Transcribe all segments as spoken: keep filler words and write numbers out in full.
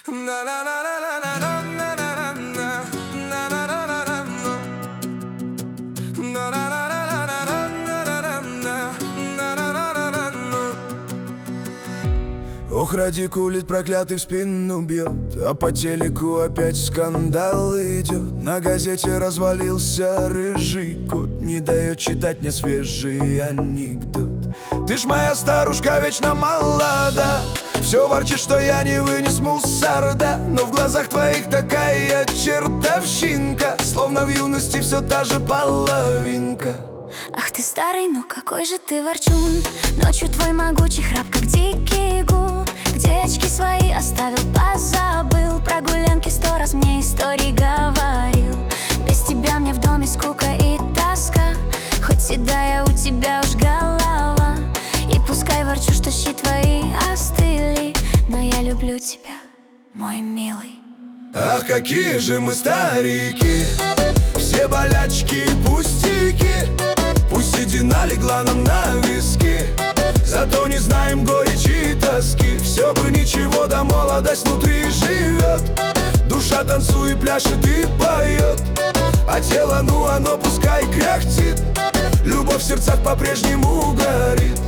Ох, радикулит проклятый в спину бьет, а по телеку опять скандал идет. На газете развалился рыжий кот, не дает читать мне свежий анекдот. Ты ж моя старушка вечно молода, все ворчит, что я не вынес мусорда. Но в глазах твоих такая чертовщинка, словно в юности все та же половинка. Ах ты старый, ну какой же ты ворчун. Ночью твой могучий храп, как дикий гул. Где очки свои оставил, позабыл. Про гулянки сто раз мне истории говорил. Без тебя мне в доме скука и тоска, хоть седая у тебя уж голова. И пускай ворчу, что щи твои остыли, но я люблю тебя, мой милый. Ах, какие же мы старики, все болячки и пустяки. Пусть седина легла нам на виски, зато не знаем горечи и тоски. Все бы ничего, да молодость внутри живет. Душа танцует, пляшет и поет, а тело, ну оно пускай кряхтит. Любовь в сердцах по-прежнему горит.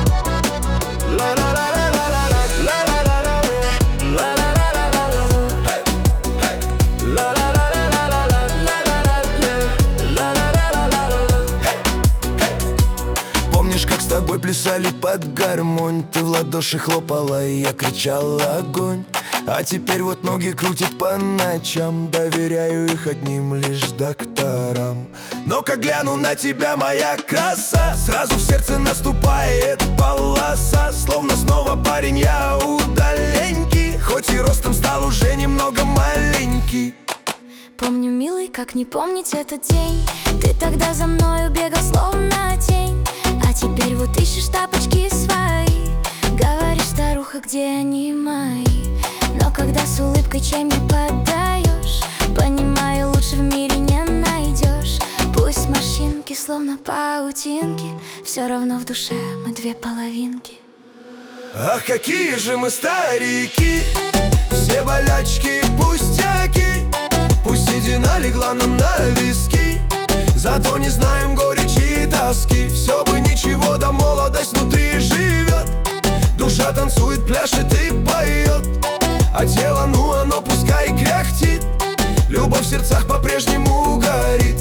Помнишь, как с тобой плясали под гармонь? Ты в ладоши хлопала, и я кричал огонь. А теперь вот ноги крутят по ночам, доверяю их одним лишь докторам. Но как гляну на тебя, моя краса, сразу в сердце наступает полоса. Словно снова парень я удаленький, хоть и ростом стал уже немного маленький. Помню, милый, как не помнить этот день. Ты тогда за мною бегал, словно тень. А теперь вот ищешь тапочки свои. Говоришь, старуха, где они мои? Но когда с улыбкой чай мне подаешь, понимаю, лучше в мире не найдешь. Пусть морщинки, словно паутинки, все равно в душе мы две половинки. Ах, какие же мы старики, все болячки и пустяки. Пусть седина легла нам на виски, зато не знаем горечи и тоски. Все бы ничего, да молодость внутри живет. Душа танцует, пляшет и поет, а тело, ну оно пускай кряхтит. Любовь в сердцах по-прежнему горит.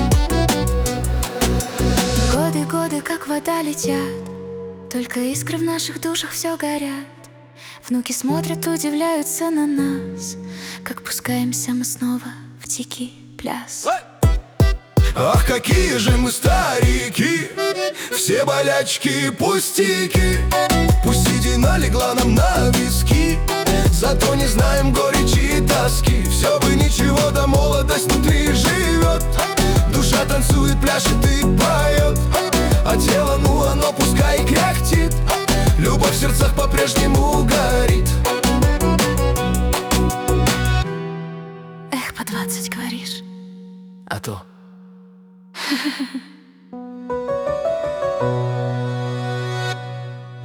Годы, годы, как вода летят, только искры в наших душах все горят. Внуки смотрят, удивляются на нас, как пускаемся мы снова в дикий пляс. Ах, какие же мы старики, все болячки и пустяки. Пусть седина легла нам на виски, зато не знаем горечи и тоски. Все бы ничего, да молодость внутри живет. Душа танцует, пляшет и поет, а тело, ну оно пускай кряхтит. Любовь в сердцах по-прежнему горит. Эх, по двадцать говоришь. А то